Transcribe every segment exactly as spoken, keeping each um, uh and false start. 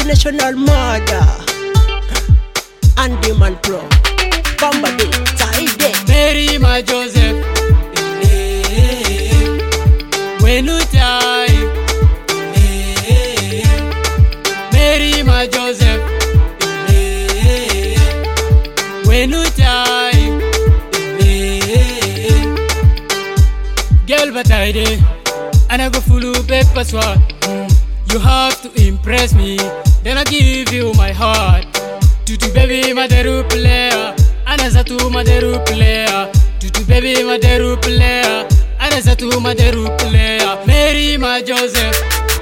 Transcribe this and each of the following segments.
international murder. Andy Man Pro, Bambade, Taide, Mary Ma Joseph, when you die, Mary Ma Joseph, when you die, girl but I did, and I go full paper swat. You have to impress me, then I give you my heart. Tutu baby maderu player, anazatu maderu player. Tutu baby maderu player, anazatu maderu player. Mary Ma Joseph,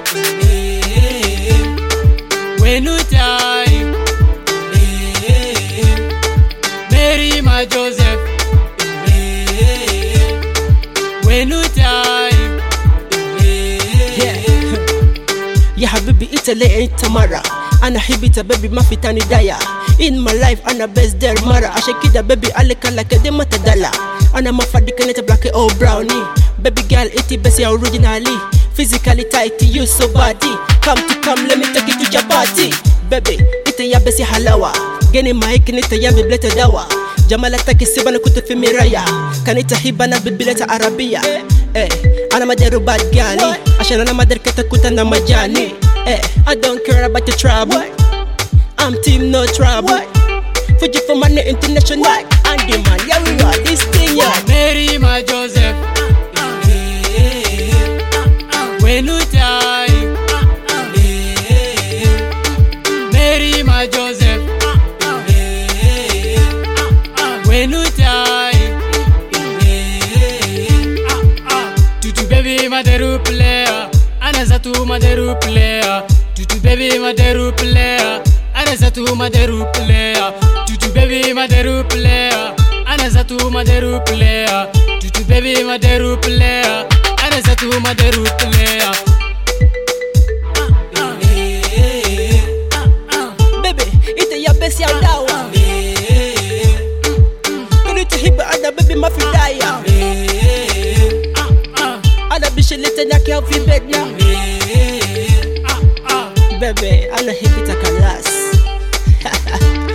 when you die, Mary Ma Joseph, when you die. Ya habibi itale itamara, ana hibita baby mafitani daya. In my life ana best there mara, ashakida baby alika like de matadala. Ana mafadika neta black or brownie. Baby girl iti best ya originally. Physically tight you so body. Come to come let me take you to your party. Baby ita ya best ya halawa. Geni mic nita ya bibleta dawa. Jamala taki sibana kutufi miraya. Kanita hibana bibileta arabia. Eh, ana maderu bad gani. Ashana na mader kata kuta na majani. Eh, I don't care about your trouble. I'm team no trouble. Fuji for money international. Andy Man, yeah we are this thing yeah. Mary Ma Joseph, when you die, Mary Ma Joseph, when you die. Tutu baby maderu player, anazatu maderu player. Tutu baby maderu player, anazatu maderu player. Tutu baby maderu player, anazatu maderu player. Tutu baby maderu player, anazatu maderu player. Baby, ita ya best ya dawa. Kunita hiba ana baby mafidaya. Ana bishilita na kia fi bedna. Baby, ana hibita kalas.